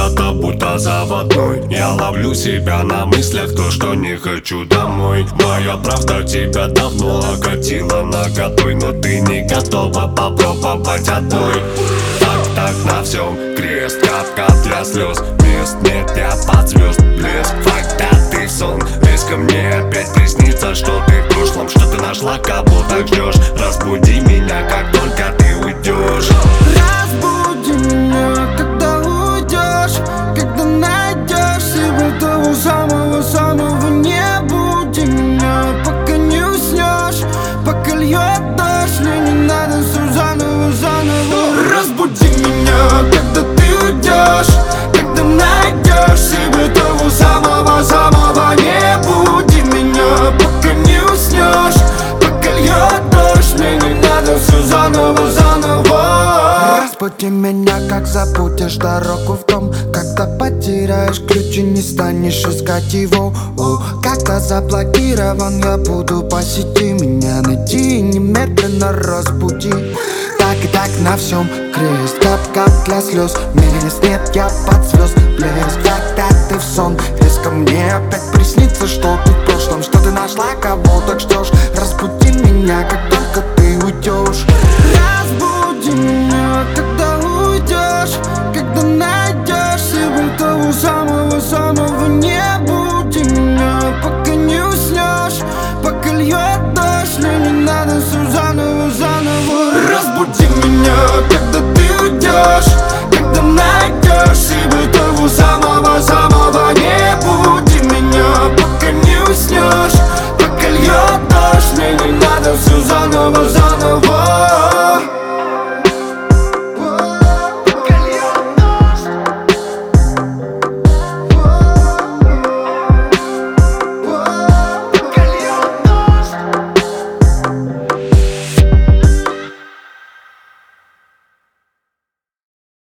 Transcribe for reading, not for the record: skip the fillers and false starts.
куда-то будто заводной. Я ловлю себя на мыслях, то, что не хочу домой. Моя правда тебя давно окатила наготой, но ты не готова попробовать одной. Так на всем крест, капка для слез. Мест нет, я под звезд блеск. Факт, да ты сон. Резко мне опять приснится, что ты в прошлом, что ты нашла кого так ждешь. Разбуди меня, как только ты уйдешь. Разбуди меня, когда уйдешь, когда найдешь себе того самого-самого. Не буди меня, пока не уснешь, пока льет дождь. Мне не надо все заново. Разбуди меня, когда ты уйдешь, когда найдешь себе того самого-самого. Не буди меня, пока не уснешь, пока льет дождь. Мне не надо все заново. Разбуди меня, как забудешь дорогу в дом, когда потеряешь ключ и не станешь искать его. Когда заблокирован я буду по сети, меня найти и немедленно разбуди. Так и так на всем крест, кап для слез. Мест нет, я под звезд блеск. Когда ты в сон, резко мне опять приснится, что ты в прошлом, что ты нашла кого так ждешь. Разбуди меня, как только ты уйдешь. Разбуди меня.